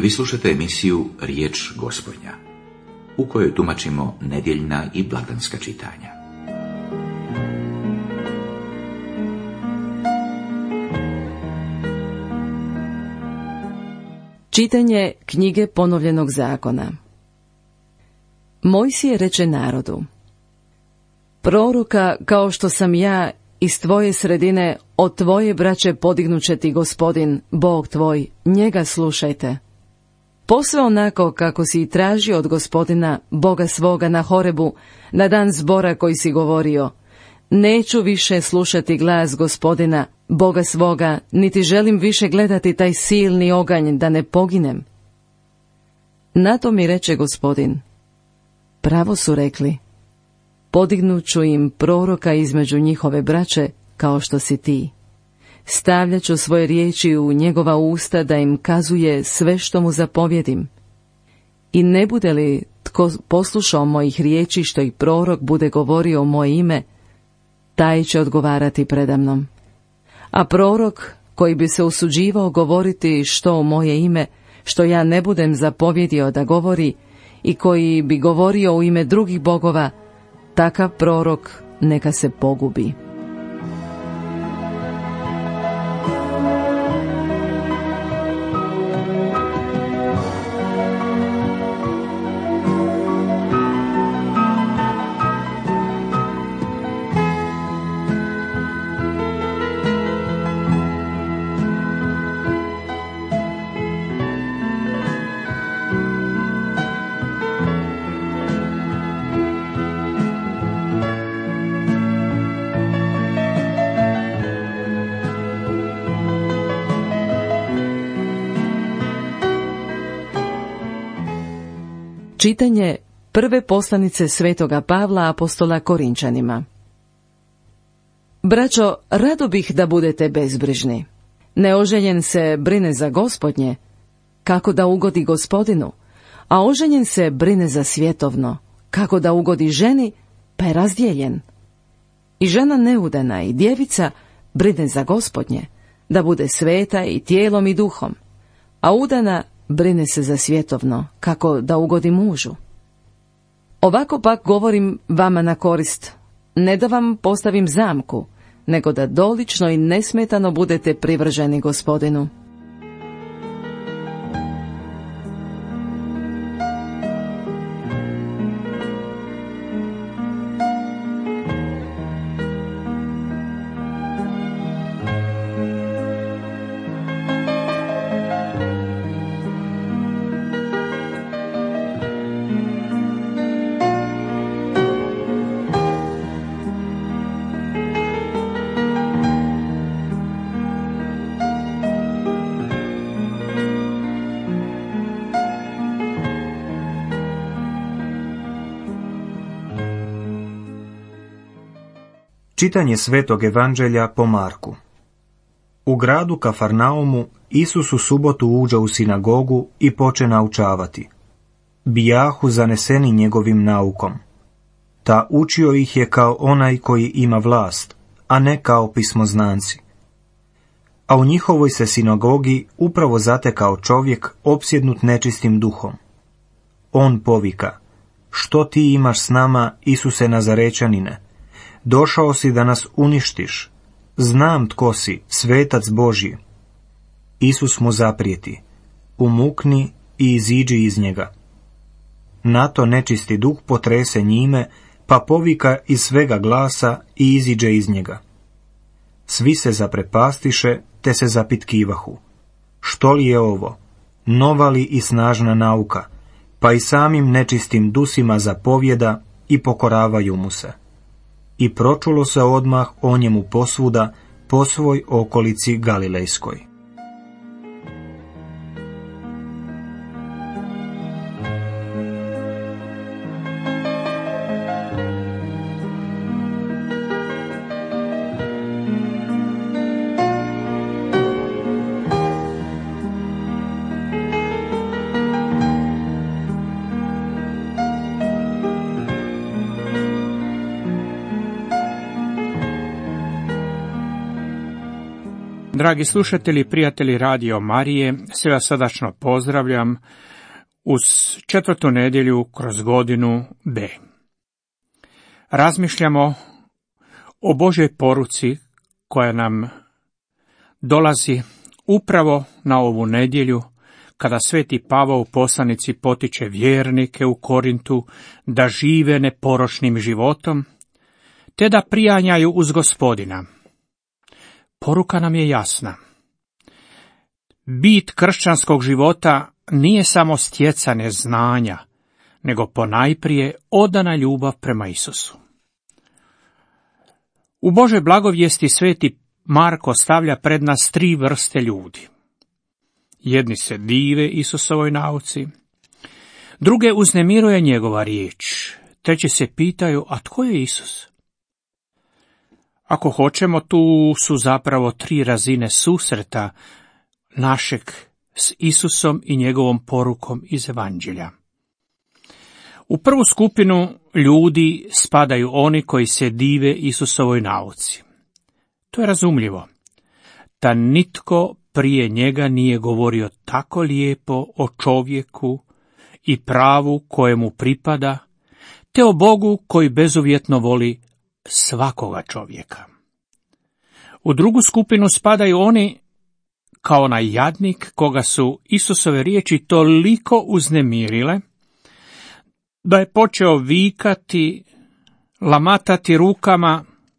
Vi slušate emisiju Riječ Gospodnja, u kojoj tumačimo nedjeljna i blagdanska čitanja. Čitanje knjige Ponovljenog zakona. Mojsije reče narodu: Proroka kao što sam ja iz tvoje sredine, od tvoje braće podignuće ti Gospodin, Bog tvoj, njega slušajte. Posve onako kako si i tražio od Gospodina, Boga svoga na Horebu, na dan zbora koji si govorio: neću više slušati glas Gospodina, Boga svoga, niti želim više gledati taj silni oganj da ne poginem. Na to mi reče Gospodin: pravo su rekli, podignut ću im proroka između njihove braće, kao što si ti. Stavljat ću svoje riječi u njegova usta da im kazuje sve što mu zapovjedim. I ne bude li tko poslušao mojih riječi što i prorok bude govorio o moje ime, taj će odgovarati predamnom. A prorok koji bi se usuđivao govoriti što o moje ime, što ja ne budem zapovjedio da govori, i koji bi govorio u ime drugih bogova, takav prorok neka se pogubi. Čitanje prve poslanice svetoga Pavla apostola Korinčanima. Braćo, rado bih da budete bezbrižni. Neoženjen se brine za Gospodnje, kako da ugodi Gospodinu, a oženjen se brine za svjetovno, kako da ugodi ženi, pa je razdijeljen. I žena neudana i djevica brine za Gospodnje, da bude sveta i tijelom i duhom, a udana brine se za svjetovno, kako da ugodi mužu. Ovako pak govorim vama na korist, ne da vam postavim zamku, nego da dolično i nesmetano budete privrženi Gospodinu. Čitanje Svetog Evanđelja po Marku. U gradu Kafarnaumu Isus u subotu uđe u sinagogu i poče naučavati. Bijahu zaneseni njegovim naukom. Ta učio ih je kao onaj koji ima vlast, a ne kao pismoznanci. A u njihovoj se sinagogi upravo zatekao čovjek opsjednut nečistim duhom. On povika: što ti imaš s nama, Isuse Nazarečanine? Došao si da nas uništiš. Znam tko si, svetac Božji. Isus mu zaprijeti: umukni i iziđi iz njega. Na to nečisti duh potrese njime, pa povika iz svega glasa i iziđe iz njega. Svi se zaprepastiše, te se zapitkivahu: što li je ovo? Nova li i snažna nauka? Pa i samim nečistim dusima zapovjeda i pokoravaju mu se. I pročulo se odmah o njemu posvuda, po svoj okolici Galilejskoj. Dragi slušatelji i prijatelji Radio Marije, sve vas srdačno pozdravljam uz 4. nedjelju kroz godinu B. Razmišljamo o Božoj poruci koja nam dolazi upravo na ovu nedjelju, kada sveti Pavao u poslanici potiče vjernike u Korintu da žive neporočnim životom, te da prijanjaju uz Gospodina. Poruka nam je jasna. Bit kršćanskog života nije samo stjecanje znanja, nego ponajprije odana ljubav prema Isusu. U Božoj blagovijesti sveti Marko stavlja pred nas 3 vrste ljudi. Jedni se dive Isusovoj nauci, druge uznemiruje njegova riječ, treći se pitaju, a tko je Isus? Ako hoćemo, tu su zapravo 3 razine susreta našeg s Isusom i njegovom porukom iz Evanđelja. U prvu skupinu ljudi spadaju oni koji se dive Isusovoj nauci. To je razumljivo. Da nitko prije njega nije govorio tako lijepo o čovjeku i pravu kojemu pripada, te o Bogu koji bezuvjetno voli svakoga čovjeka. U drugu skupinu spadaju oni kao onaj jadnik koga su Isusove riječi toliko uznemirile da je počeo vikati, lamatati rukama,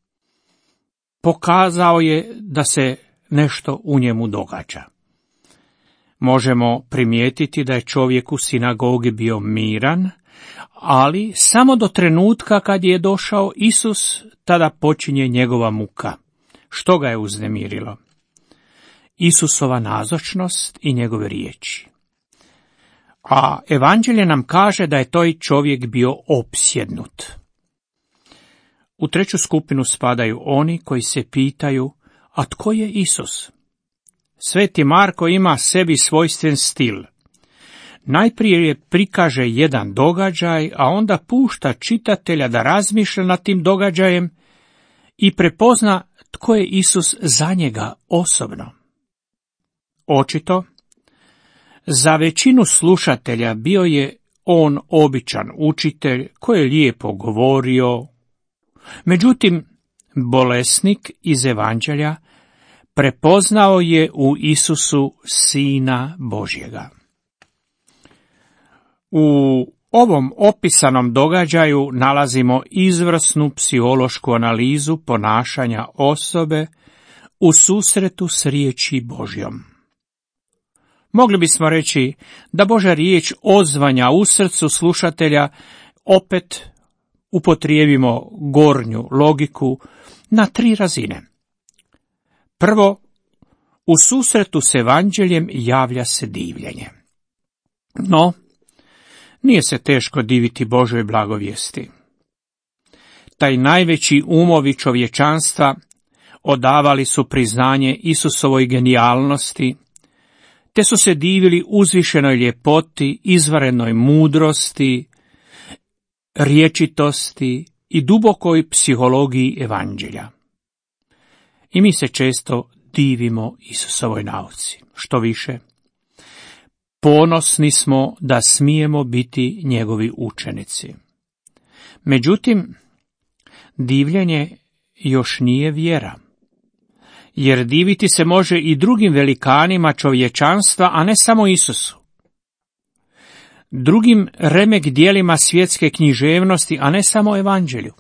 pokazao je da se nešto u njemu događa. Možemo primijetiti da je čovjek u sinagogi bio miran, ali samo do trenutka kad je došao Isus, tada počinje njegova muka. Što ga je uznemirilo? Isusova nazočnost i njegove riječi. A Evanđelje nam kaže da je taj čovjek bio opsjednut. U treću skupinu spadaju oni koji se pitaju, a tko je Isus? Sveti Marko ima sebi svojstven stil. Najprije prikaže jedan događaj, a onda pušta čitatelja da razmišlja nad tim događajem i prepozna tko je Isus za njega osobno. Očito, za većinu slušatelja bio je on običan učitelj koji je lijepo govorio. Međutim, bolesnik iz Evanđelja prepoznao je u Isusu Sina Božjega. U ovom opisanom događaju nalazimo izvrsnu psihološku analizu ponašanja osobe u susretu s riječi Božjom. Mogli bismo reći da Božja riječ odzvanja u srcu slušatelja, opet upotrijebimo gornju logiku, na 3 razine. Prvo, u susretu s Evanđeljem javlja se divljenje. No, nije se teško diviti Božoj blagovijesti. Taj najveći umovi čovječanstva odavali su priznanje Isusovoj genijalnosti, te su se divili uzvišenoj ljepoti, izvanrednoj mudrosti, rječitosti i dubokoj psihologiji Evanđelja. I mi se često divimo Isusovoj nauci. Što više, ponosni smo da smijemo biti njegovi učenici. Međutim, divljenje još nije vjera, jer diviti se može i drugim velikanima čovječanstva, a ne samo Isusu. Drugim remek dijelima svjetske književnosti, a ne samo Evanđelju.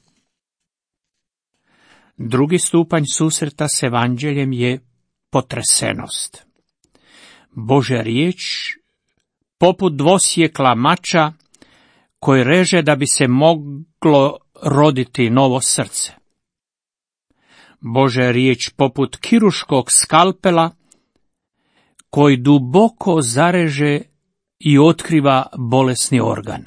Drugi stupanj susreta s Evanđeljem je potresenost. Božja riječ, poput dvosjekla mača koji reže da bi se moglo roditi novo srce. Božja riječ poput kirurškog skalpela koji duboko zareže i otkriva bolesni organ.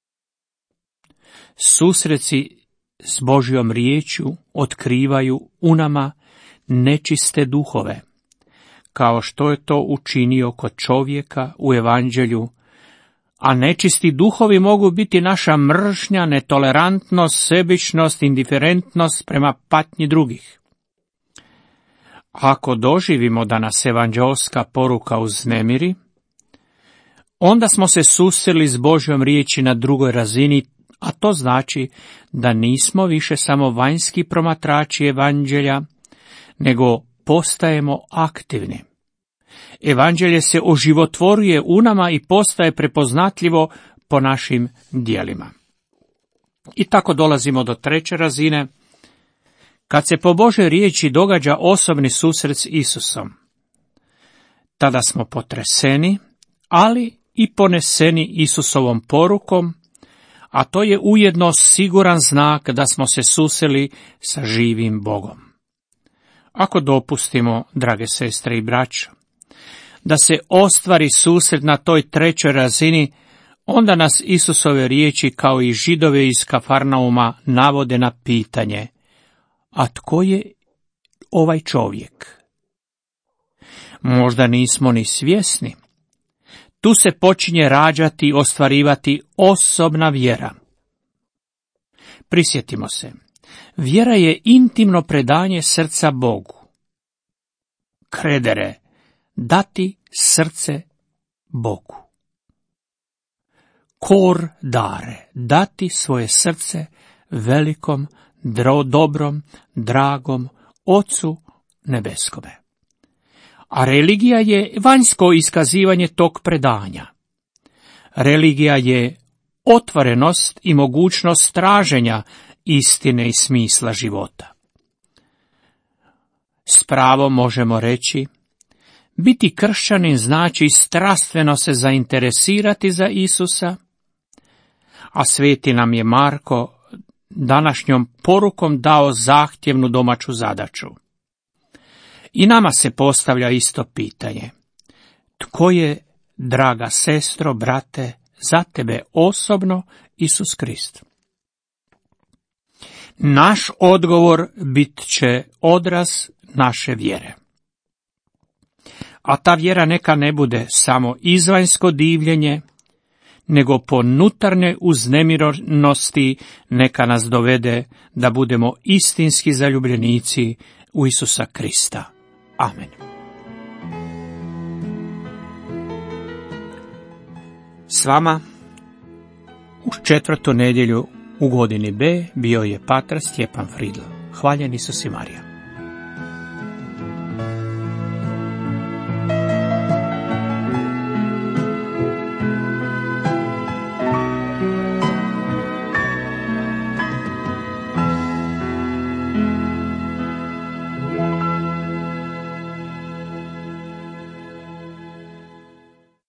Susreci s Božjom riječju otkrivaju u nama nečiste duhove, kao što je to učinio kod čovjeka u Evanđelju, a nečisti duhovi mogu biti naša mržnja, netolerantnost, sebičnost, indiferentnost prema patnji drugih. Ako doživimo da nas evanđeoska poruka uznemiri, onda smo se susreli s Božjom riječi na drugoj razini, a to znači da nismo više samo vanjski promatrači evanđelja, nego postajemo aktivni. Evanđelje se oživotvoruje u nama i postaje prepoznatljivo po našim djelima. I tako dolazimo do treće razine, kad se po Božoj riječi događa osobni susret s Isusom. Tada smo potreseni, ali i poneseni Isusovom porukom, a to je ujedno siguran znak da smo se susreli sa živim Bogom. Ako dopustimo, drage sestre i braćo, da se ostvari susret na toj trećoj razini, onda nas Isusove riječi kao i Židove iz Kafarnauma navode na pitanje: a tko je ovaj čovjek? Možda nismo ni svjesni. Tu se počinje rađati i ostvarivati osobna vjera. Prisjetimo se, vjera je intimno predanje srca Bogu. Kredere, dati srce Bogu. Kor dare, dati svoje srce velikom, dobrom, dragom Ocu nebeskome. A religija je vanjsko iskazivanje tog predanja. Religija je otvorenost i mogućnost traženja istine i smisla života. S pravom možemo reći, biti kršćanin znači strastveno se zainteresirati za Isusa, a sveti nam je Marko današnjom porukom dao zahtjevnu domaću zadaću. I nama se postavlja isto pitanje: tko je, draga sestro, brate, za tebe osobno Isus Krist? Naš odgovor bit će odraz naše vjere. A ta vjera neka ne bude samo izvanjsko divljenje, nego po unutarnjoj uznemirenosti neka nas dovede da budemo istinski zaljubljenici u Isusa Krista. Amen. S vama u 4. nedjelju u godini B bio je patar Stjepan Fridl. Hvaljen Isus i Marija.